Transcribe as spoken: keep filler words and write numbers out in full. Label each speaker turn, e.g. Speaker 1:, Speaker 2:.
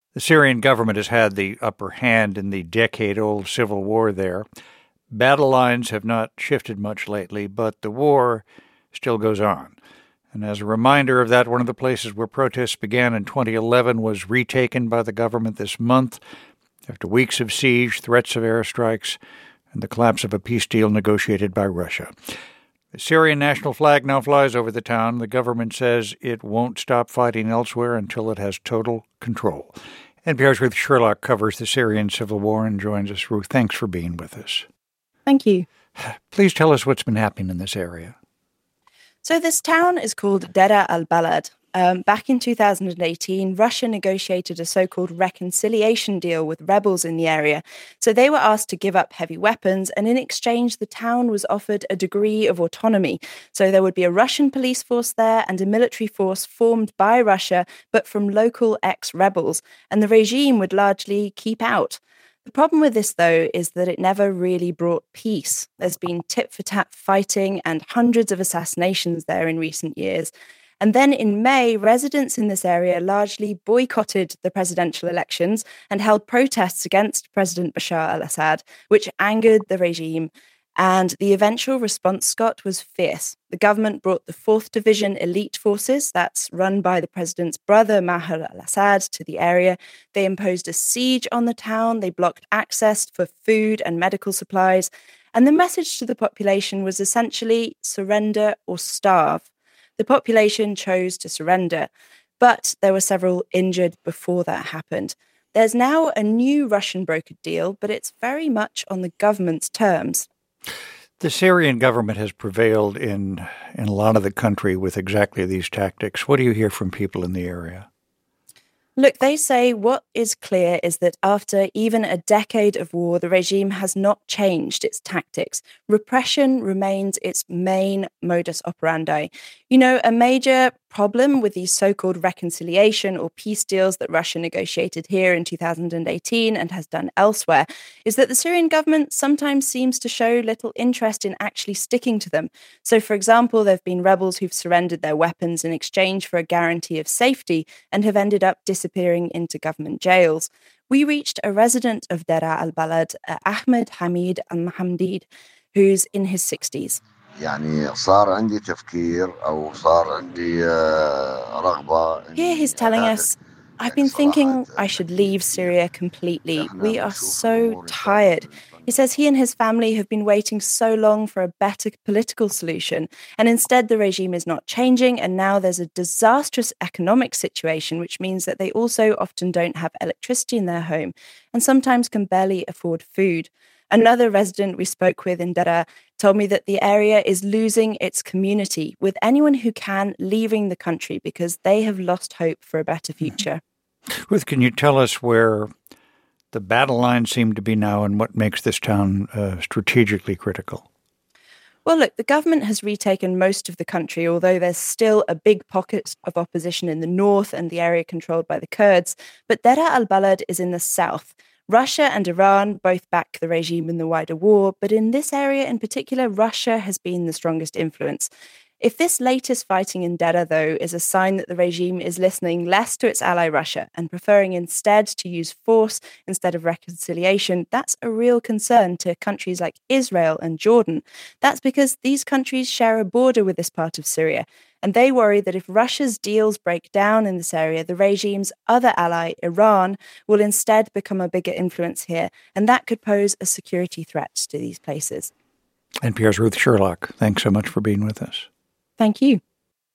Speaker 1: The Syrian government has had the upper hand in the decade-old civil war there. Battle lines have not shifted much lately, but the war still goes on. And as a reminder of that, one of the places where protests began in twenty eleven was retaken by the government this month after weeks of siege, threats of airstrikes, and the collapse of a peace deal negotiated by Russia. The Syrian national flag now flies over the town. The government says it won't stop fighting elsewhere until it has total control. N P R's Ruth Sherlock covers the Syrian civil war and joins us. Ruth, thanks for being with us.
Speaker 2: Thank you.
Speaker 1: Please tell us what's been happening in this area.
Speaker 2: So this town is called Deraa al-Balad. Um, back in two thousand eighteen, Russia negotiated a so-called reconciliation deal with rebels in the area. So they were asked to give up heavy weapons, and in exchange, the town was offered a degree of autonomy. So there would be a Russian police force there and a military force formed by Russia, but from local ex-rebels. And the regime would largely keep out. The problem with this, though, is that it never really brought peace. There's been tit-for-tat fighting and hundreds of assassinations there in recent years. And then in May, residents in this area largely boycotted the presidential elections and held protests against President Bashar al-Assad, which angered the regime. And the eventual response, Scott, was fierce. The government brought the fourth Division Elite Forces, that's run by the president's brother, Maher al-Assad, to the area. They imposed a siege on the town. They blocked access for food and medical supplies. And the message to the population was essentially surrender or starve. The population chose to surrender, but there were several injured before that happened. There's now a new Russian brokered deal, but it's very much on the government's terms.
Speaker 1: The Syrian government has prevailed in, in a lot of the country with exactly these tactics. What do you hear from people in the area?
Speaker 2: Look, they say what is clear is that after even a decade of war, the regime has not changed its tactics. Repression remains its main modus operandi. You know, a major problem with these so-called reconciliation or peace deals that Russia negotiated here in two thousand eighteen and has done elsewhere is that the Syrian government sometimes seems to show little interest in actually sticking to them. So, for example, there have been rebels who've surrendered their weapons in exchange for a guarantee of safety and have ended up disappearing into government jails. We reached a resident of Deraa al-Balad, uh, Ahmed Hamid al-Mahamdid, who's in his sixties.
Speaker 3: يعني صار عندي تفكير أو صار عندي رغبة.
Speaker 2: Here he's telling us, I've been thinking I should leave Syria completely. We are so tired. He says he and his family have been waiting so long for a better political solution, and instead the regime is not changing, and now there's a disastrous economic situation, which means that they also often don't have electricity in their home and sometimes can barely afford food. Another resident we spoke with in Deraa told me that the area is losing its community, with anyone who can leaving the country because they have lost hope for a better future.
Speaker 1: Ruth, can you tell us where the battle lines seem to be now and what makes this town uh, strategically critical?
Speaker 2: Well, look, the government has retaken most of the country, although there's still a big pocket of opposition in the north and the area controlled by the Kurds. But Deraa al-Balad is in the south. Russia and Iran both back the regime in the wider war, but in this area in particular, Russia has been the strongest influence. If this latest fighting in Deraa, though, is a sign that the regime is listening less to its ally Russia and preferring instead to use force instead of reconciliation, that's a real concern to countries like Israel and Jordan. That's because these countries share a border with this part of Syria, and they worry that if Russia's deals break down in this area, the regime's other ally, Iran, will instead become a bigger influence here, and that could pose a security threat to these places.
Speaker 1: N P R's Ruth Sherlock, thanks so much for being with us.
Speaker 2: Thank you.